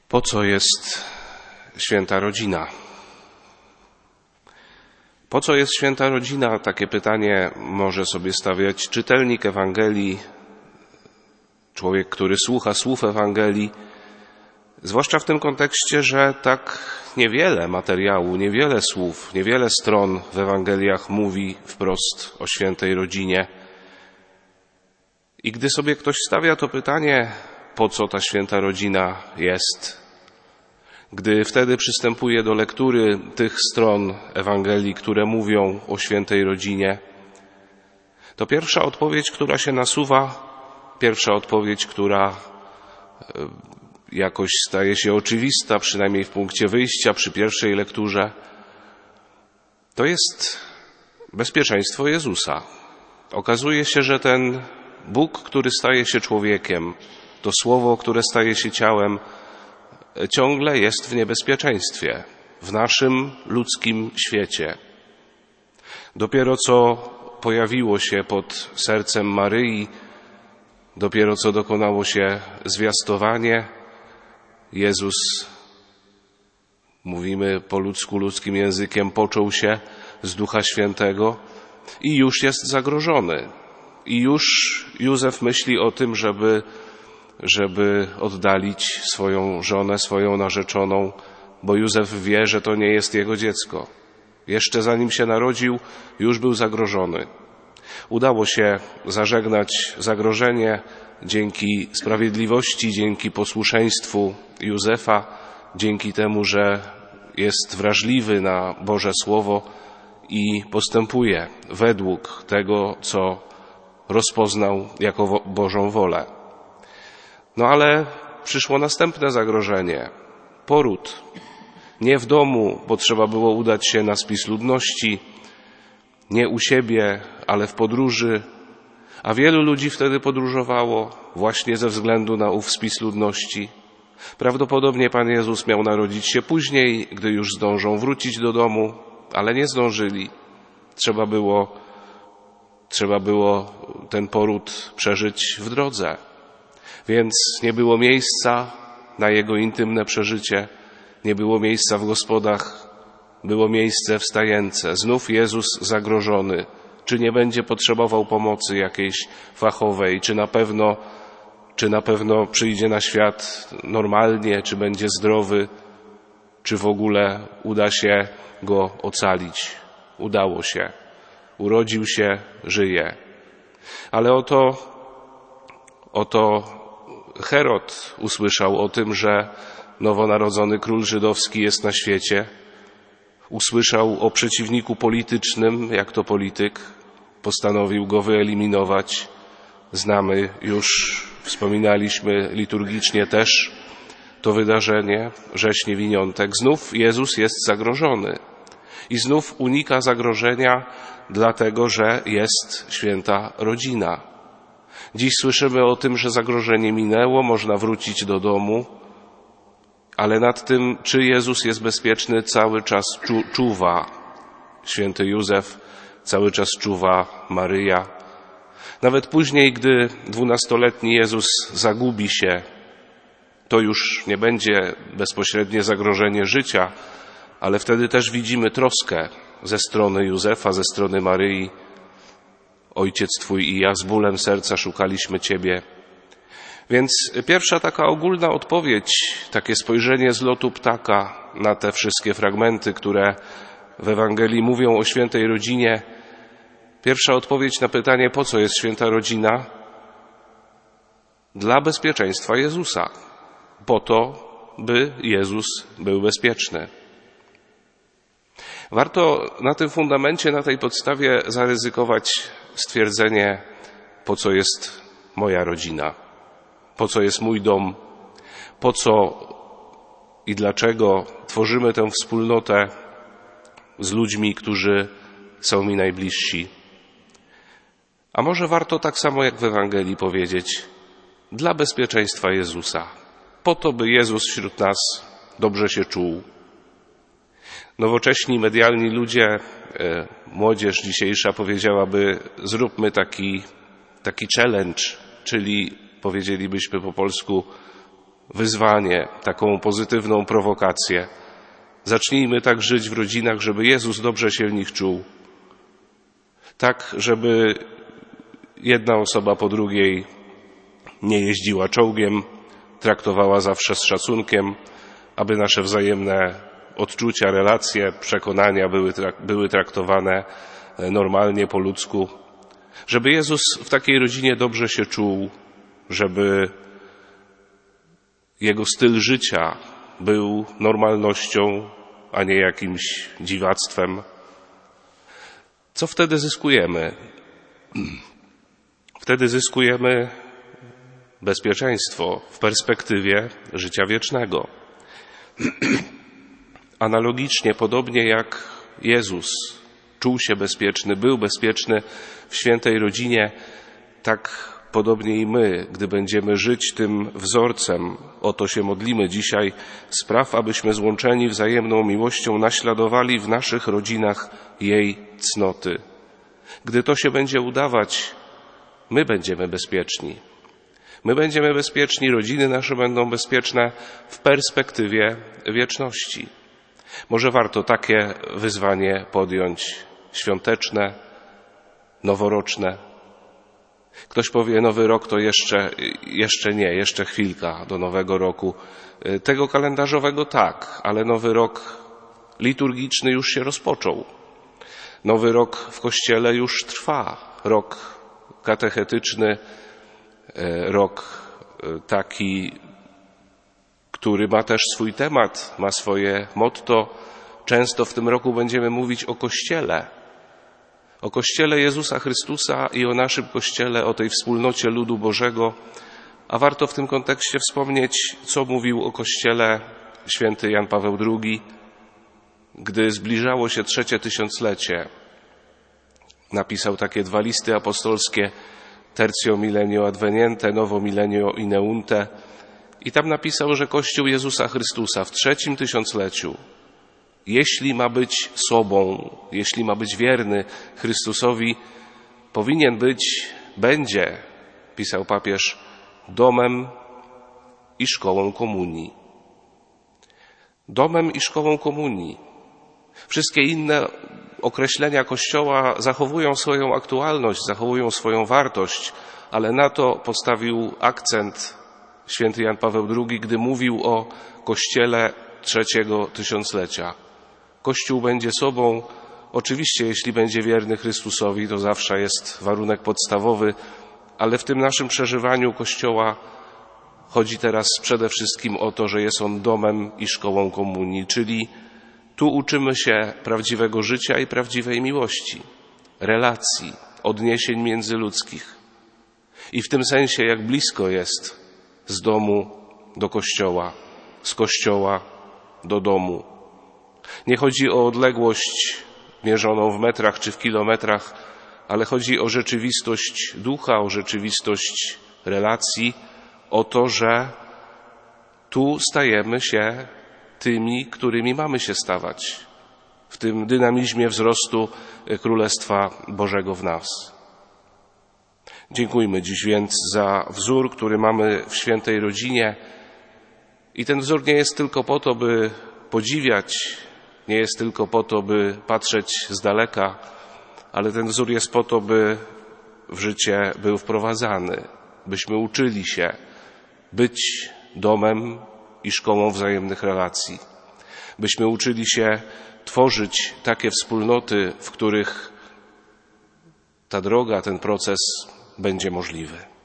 Po co jest święta rodzina? Po co jest święta rodzina? Takie pytanie może sobie stawiać czytelnik Ewangelii, człowiek, który słucha słów Ewangelii, zwłaszcza w tym kontekście, że tak niewiele materiału, niewiele słów, niewiele stron w Ewangeliach mówi wprost o świętej rodzinie. I gdy sobie ktoś stawia to pytanie, po co ta święta rodzina jest, gdy wtedy przystępuje do lektury tych stron Ewangelii, które mówią o świętej rodzinie, to pierwsza odpowiedź, która się nasuwa, pierwsza odpowiedź, która jakoś staje się oczywista, przynajmniej w punkcie wyjścia przy pierwszej lekturze, to jest bezpieczeństwo Jezusa. Okazuje się, że ten Bóg, który staje się człowiekiem, to Słowo, które staje się ciałem, ciągle jest w niebezpieczeństwie, w naszym ludzkim świecie. Dopiero co pojawiło się pod sercem Maryi, dopiero co dokonało się zwiastowanie, Jezus, mówimy po ludzku, ludzkim językiem, począł się z Ducha Świętego i już jest zagrożony. I już Józef myśli o tym, żeby oddalić swoją żonę, swoją narzeczoną, bo Józef wie, że to nie jest jego dziecko. Jeszcze zanim się narodził, już był zagrożony. Udało się zażegnać zagrożenie dzięki sprawiedliwości, dzięki posłuszeństwu Józefa, dzięki temu, że jest wrażliwy na Boże Słowo i postępuje według tego, co rozpoznał jako Bożą wolę. No ale przyszło następne zagrożenie. Poród. Nie w domu, bo trzeba było udać się na spis ludności, nie u siebie, ale w podróży. A wielu ludzi wtedy podróżowało właśnie ze względu na ów spis ludności. Prawdopodobnie Pan Jezus miał narodzić się później, gdy już zdążą wrócić do domu, ale nie zdążyli. Trzeba było ten poród przeżyć w drodze. Więc nie było miejsca na jego intymne przeżycie, nie było miejsca w gospodach, było miejsce w stajence. Znów Jezus zagrożony. Czy nie będzie potrzebował pomocy jakiejś fachowej, czy na pewno przyjdzie na świat normalnie, czy będzie zdrowy, czy w ogóle uda się go ocalić. Udało się. Urodził się, żyje. Ale oto Herod usłyszał o tym, że nowonarodzony król żydowski jest na świecie. Usłyszał o przeciwniku politycznym, jak to polityk, postanowił go wyeliminować. Znamy już, wspominaliśmy liturgicznie też to wydarzenie, rzeź niewiniątek. Znów Jezus jest zagrożony i znów unika zagrożenia, dlatego że jest święta rodzina. Dziś słyszymy o tym, że zagrożenie minęło, można wrócić do domu, ale nad tym, czy Jezus jest bezpieczny, cały czas czuwa święty Józef, cały czas czuwa Maryja. Nawet później, gdy 12-letni Jezus zagubi się, to już nie będzie bezpośrednie zagrożenie życia, ale wtedy też widzimy troskę ze strony Józefa, ze strony Maryi. Ojciec Twój i ja z bólem serca szukaliśmy Ciebie. Więc pierwsza taka ogólna odpowiedź, takie spojrzenie z lotu ptaka na te wszystkie fragmenty, które w Ewangelii mówią o świętej rodzinie. Pierwsza odpowiedź na pytanie, po co jest święta rodzina? Dla bezpieczeństwa Jezusa. Po to, by Jezus był bezpieczny. Warto na tym fundamencie, na tej podstawie zaryzykować stwierdzenie, po co jest moja rodzina, po co jest mój dom, po co i dlaczego tworzymy tę wspólnotę z ludźmi, którzy są mi najbliżsi. A może warto tak samo jak w Ewangelii powiedzieć, dla bezpieczeństwa Jezusa, po to, by Jezus wśród nas dobrze się czuł. Nowocześni, medialni ludzie, młodzież dzisiejsza powiedziałaby, zróbmy taki challenge, czyli powiedzielibyśmy po polsku, wyzwanie, taką pozytywną prowokację. Zacznijmy tak żyć w rodzinach, żeby Jezus dobrze się w nich czuł. Tak, żeby jedna osoba po drugiej nie jeździła czołgiem, traktowała zawsze z szacunkiem, aby nasze wzajemne odczucia, relacje, przekonania były traktowane normalnie, po ludzku. Żeby Jezus w takiej rodzinie dobrze się czuł, żeby Jego styl życia był normalnością, a nie jakimś dziwactwem. Co wtedy zyskujemy? Wtedy zyskujemy bezpieczeństwo w perspektywie życia wiecznego. Analogicznie, podobnie jak Jezus czuł się bezpieczny, był bezpieczny w świętej rodzinie, tak podobnie i my, gdy będziemy żyć tym wzorcem, o to się modlimy dzisiaj, spraw, abyśmy złączeni wzajemną miłością naśladowali w naszych rodzinach jej cnoty. Gdy to się będzie udawać, my będziemy bezpieczni. My będziemy bezpieczni, rodziny nasze będą bezpieczne w perspektywie wieczności. Może warto takie wyzwanie podjąć, świąteczne, noworoczne. Ktoś powie, nowy rok to jeszcze nie, jeszcze chwilka do nowego roku. Tego kalendarzowego tak, ale nowy rok liturgiczny już się rozpoczął. Nowy rok w Kościele już trwa. Rok katechetyczny, rok taki, który ma też swój temat, ma swoje motto. Często w tym roku będziemy mówić o Kościele. O Kościele Jezusa Chrystusa i o naszym Kościele, o tej wspólnocie ludu Bożego. A warto w tym kontekście wspomnieć, co mówił o Kościele święty Jan Paweł II, gdy zbliżało się 3. tysiąclecie. Napisał takie 2 listy apostolskie, Tertio Millennio Adveniente, Novo Millennio Ineunte. I tam napisał, że Kościół Jezusa Chrystusa w 3. tysiącleciu, jeśli ma być sobą, jeśli ma być wierny Chrystusowi, powinien być, będzie, pisał papież, domem i szkołą komunii. Domem i szkołą komunii. Wszystkie inne określenia Kościoła zachowują swoją aktualność, zachowują swoją wartość, ale na to postawił akcent święty Jan Paweł II, gdy mówił o Kościele 3. tysiąclecia. Kościół będzie sobą, oczywiście jeśli będzie wierny Chrystusowi, to zawsze jest warunek podstawowy, ale w tym naszym przeżywaniu Kościoła chodzi teraz przede wszystkim o to, że jest on domem i szkołą komunii, czyli tu uczymy się prawdziwego życia i prawdziwej miłości, relacji, odniesień międzyludzkich. I w tym sensie jak blisko jest z domu do kościoła, z kościoła do domu. Nie chodzi o odległość mierzoną w metrach czy w kilometrach, ale chodzi o rzeczywistość ducha, o rzeczywistość relacji, o to, że tu stajemy się tymi, którymi mamy się stawać, w tym dynamizmie wzrostu Królestwa Bożego w nas. Dziękujmy dziś więc za wzór, który mamy w świętej rodzinie. I ten wzór nie jest tylko po to, by podziwiać, nie jest tylko po to, by patrzeć z daleka, ale ten wzór jest po to, by w życie był wprowadzany, byśmy uczyli się być domem i szkołą wzajemnych relacji, byśmy uczyli się tworzyć takie wspólnoty, w których ta droga, ten proces będzie możliwy.